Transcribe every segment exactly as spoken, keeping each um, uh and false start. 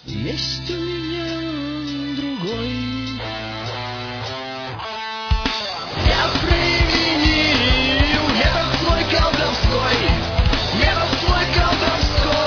Есть у меня другой. Я применил метод свой колдовской, метод свой колдовской.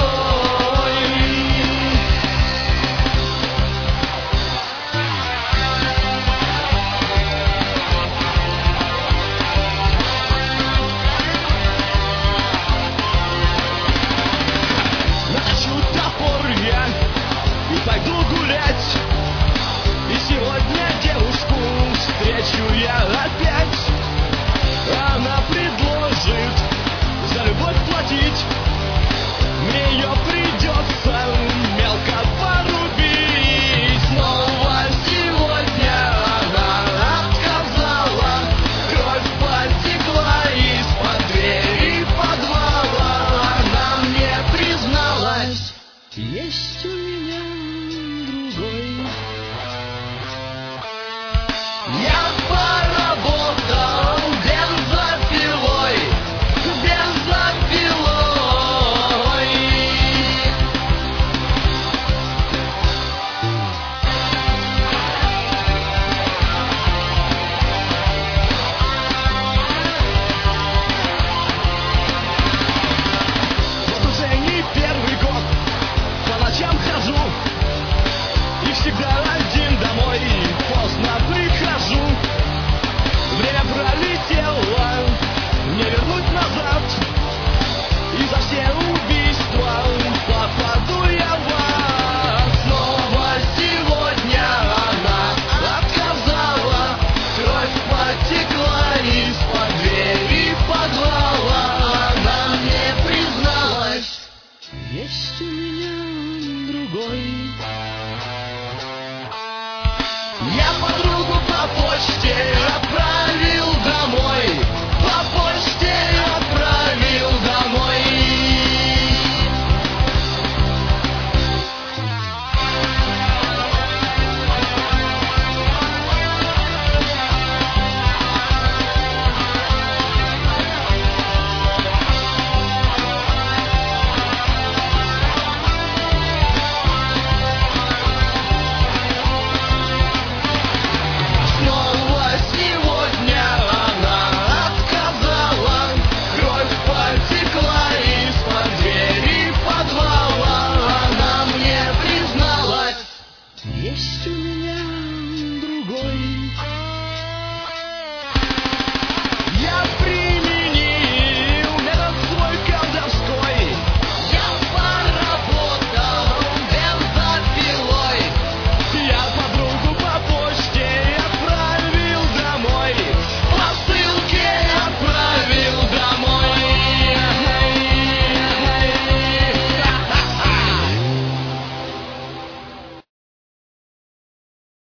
Натащу топор я и пойду гулять. И сегодня девушку встречу я опять. Она предложит за любовь платить. Мне ее придется мелко порубить. Снова сегодня она отказала. Кровь потекла из-под двери подвала. Она мне призналась: есть у меня другой. Я поработал бензопилой, бензопилой. Вот уже не первый год по ночам хожу и всегда один домой поздно прихожу. Время пролетело, не вернуть назад. И за все убийства попаду я в ад. Снова сегодня она отказала. Кровь потекла из-под двери подвала. Она мне призналась: есть у меня другой. Я подругу по почте